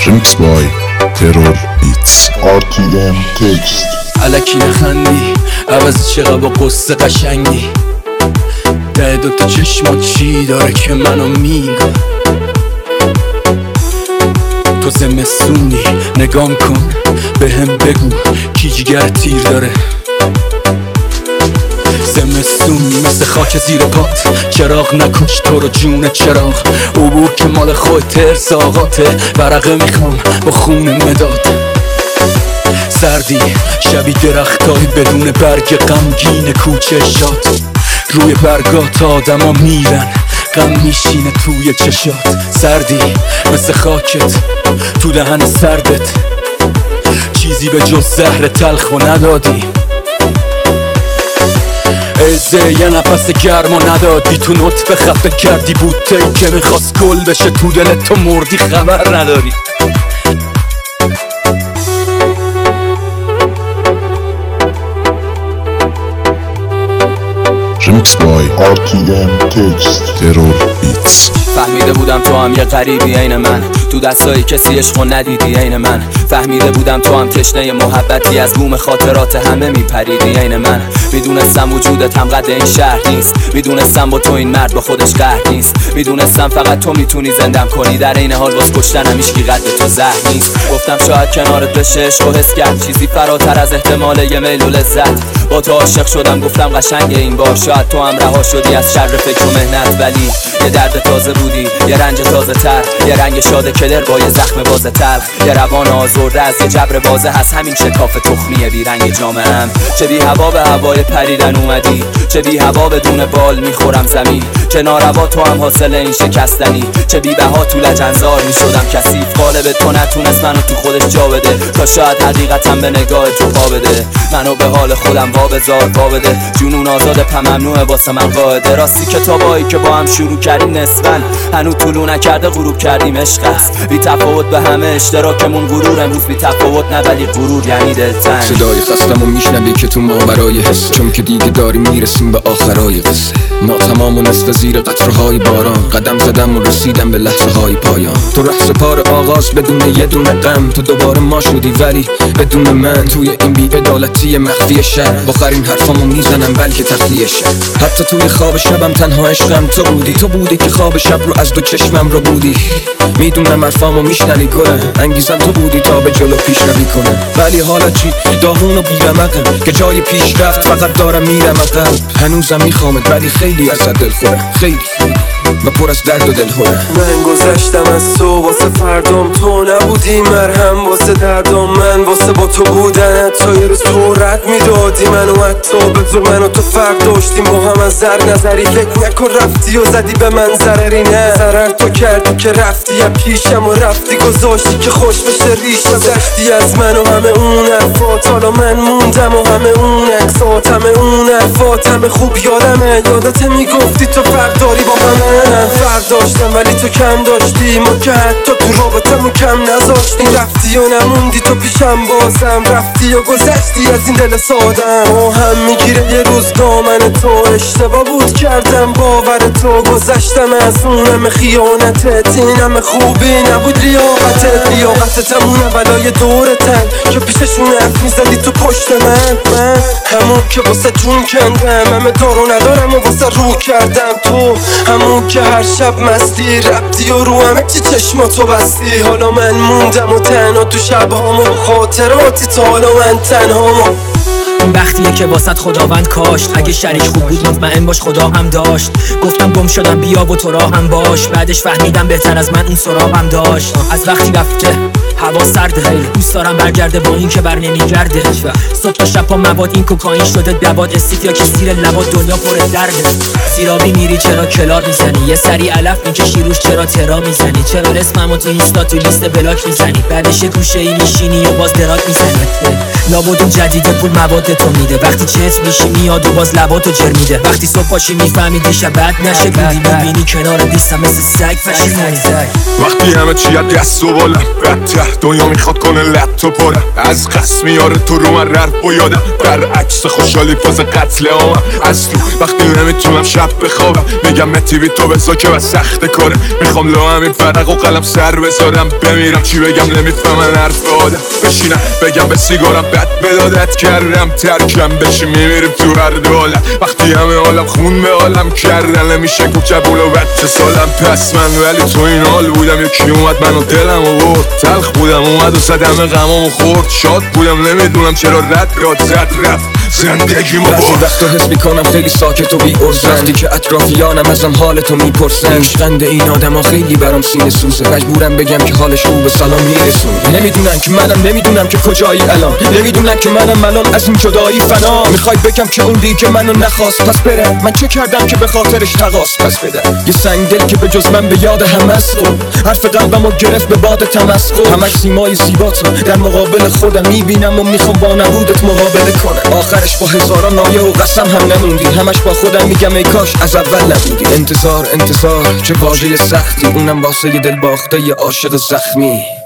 Remix by Terror Beats. RTM Text. الکی نخندی عوض چقدر با قصه قشنگی ده دوتا چشمات چی داره که منو میگه تو زمستونی نگام کن بهم بگو کی جگر تیر داره زمستونی مثل خاک زیر پات چراغ نکش تو رو جون چراغ عبور که مال خود ترساقاته ورقه میخوام با خون مداد سردی شبیه درختای بدون برگ غمگین کوچه شاد روی برگات آدما میرن غم میشینه توی چشات سردی مثل خاکت تو دهن سردت چیزی به جز زهر تلخ و ندادی ازه یه نفس گرم و ندادی تو نطفه خفه کردی بوته که میخواست گل بشه تو دلت تو مردی خبر نداری Remix by RTM Text. Terror Beats. فهمیده بودم تو هم یه غریبی عین من تو دستای کسی عشقو ندیدی عین من فهمیده بودم تو هم تشنه محبتی از بوم خاطرات همه میپریدی عین من میدونستم وجودت هم قد این شهر نیست میدونستم با تو این مرد با خودش قهر نیست میدونستم فقط تو میتونی زندم کنی در این حال واس کشتنم هیچکی قد تو زهر نیست گفتم شاید کنارت بشه عشقو حس کرد چیزی فراتر از احتمال یه میل و لذت با تو عاشق شدم گفتم قشنگه این بار شاید تو هم رها شدی از شر فکر و مهنت ولی یه درد تازه بودی یه رنج تازه تر یه رنگ شاد کلر با یه زخم باز تلخ یه روان آزرده از یه جبر بازه هست همین شکاف تخمیه بی رنگ جامعه‌ام چه بی هوا به هوای پریدن اومدی چه بی هوا بدون بال میخورم زمین چه ناروا تو هم حاصل این شکستنی چه بی بها تو لجنزار میشدم کثیف قالب تو نتونست منو تو خودش جا بده تا شاید حقیقتاً به نگاه تو پا بده منو به حال خودم وا بذار وا بده جنون آزاد پا ممنوعه واسه من قاعده راستی کتابایی که با هم شروع کردیم نصفن هنوز طلوع نکرده غروب کردیم عشق است بی تفاوت به همه اشتراکمون غرور امروز بی تفاوت نه ولی غرور یعنی دلتنگ صدای خستم و میشنوی که تو ماورای حس چون که دیگه داریم میرسیم به آخرای قصه ما تمام و نصف زیر قطرهای باران قدم زدم و رسیدم به لحظه های پایان تو رقص پار آغاز بدون یه دونه غم تو دوباره ما شدی ولی بدون من توی این بی‌عدالتی مخفی شهر آخرین حرفامو میزنم بلکه تخلیه شهر حتی توی خواب شبم تنها عشقم تو بودی که خواب شب رو از دو چشمم رو بودی میدونم حرفامو میشنوی گله انگیزم تو بودی تا به جلو پیشروی کنه ولی حالا چی داغون و بیرمقم که جای پیشرفت فقط دارم میرم عقب هنوزم میخوامت ولی خیلی ازت دلخورم خیلی و پر از درد و دلهورم من گذشتم از تو واسه فردام تو نبودی مرهم واسه دردام من واسه با تو بودن تو یه روز تو رد میدادی منو حتی به زور منو تو فرق داشتیم با هم از زر نظری فکر نکن رفتی و زدی به من ضرری نه ضرر تو کردی که رفتی یا پیشم و رفتی گذاشتی که خوش بشه ریش گذشتی از من و همه اون حرفات حالا من موندم و همه اون عکسات همه اون حرفات همه خوب یادمه یادت میگفتی تو فرق داری با همه من فرق داشتم ولی تو کم داشتی ما که حتی تو رابطمون کم نذاشتی رفتی و نموندی تو پیشم بازم رفتی و گذشتی از این دل سادم و هم میگیره یه روز دامن تو اشتباه بود کردم باور تو گذشتم از اون همه خیانتت این همه خوبی نبود لیاقتت همون اولای دورتن که پیششون حرف میزدی تو پشت من همون که واسه تون کندم همه دارو ندارم و واسه رو کردم تو همون که هر شب مستی ربطی و رو همه چی چشماتو بستی حالا من موندم و تنها تو شبهامو خاطراتی تا حالا من تنهامو این بختیه که واسط خداوند کاشت اگه شریک خوب بود مطمئن باش خدا هم داشت گفتم گم شدم بیا و تو راه هم باش بعدش فهمیدم بهتر از من اون سراغم داشت از وقتی رفته هوا سرده دوست دارم برگرده با این که بر نمیگرده صبح تا شب پا مواد این کوکائین شده دواد استیف یا که زیر لبات دنیا پر درده زیرابی میری چرا کلار میزنی یه سری علف میکشی روش چرا ترا میزنی چرا اسممو تو اینستا تو لیست بلاک میزنی بعدش گوشه ای میشینی و باز درات میزنی لابد اون جدیده پول مواد تو میده، وقتی چت میشی میاد و باز لباتو جر میده، وقتی صبح پاشی میفهمی دیشب بد نشه بودی، میبینی کنار دیستم مثل سگ فشیدی. وقتی همه چی از دست و بالم بدتر دنیا میخواد کنه لط و پرم، از قصد میاره تو رو من ررف و یادم، برعکس خوشحالی فاز قتل عامم، از تو وقتی نمیتونم شب بخوابم میگم متیوی تو بزا که بس سخت کاره، میخوام لو همین فرق و قلم سر بذارم بمیرم، چی بگم نمیفهمن حرف آدم، بشینم بگم به سیگارم بد بدادت کردم ترکم بشی میمیریم تو هر دولت، وقتی همه عالم خون به عالم کردن نمیشه کوچبول و بچه سالم، پس من ولی تو این حال بودم یکی اومد منو دلم و برد، تلخ بودم اومد و زد همه غمامو خورد، شاد بودم نمیدونم چرا رد داد زد رفت زندگیمو برد. بعضی وقتا حس میکنم خیلی ساکت و بی ارزن، وقتی که اطرافیانم ازم حالتو میپرسن، عشقنده این آدما خیلی برام سینه سوزه، مجبورم بگم که حالش رو به سلام میرسون، نمیدونن که منم نمیدونم که کجایی الان، نمیدونن که منم الان از این جدایی فنا، میخوای بگم که اون دی که منو نخواست پس بره، من چه کردم که به خاطرش تقاس پس بده، یه سنگ دل که به جز من به یاد هم است، حرف قلبمو گرفت به باد تمسخر، همش سیمای زیباتو در مقابل خودم میبینم و میخوام با نبودت مقابله کنم، آخرش با هزاران نایه و قسم هم نموندی، همش با خودم میگم ای کاش از اول نبودی، انتظار چه واژه سختی، اونم واسه یه دل باخته یه عاشق زخمی.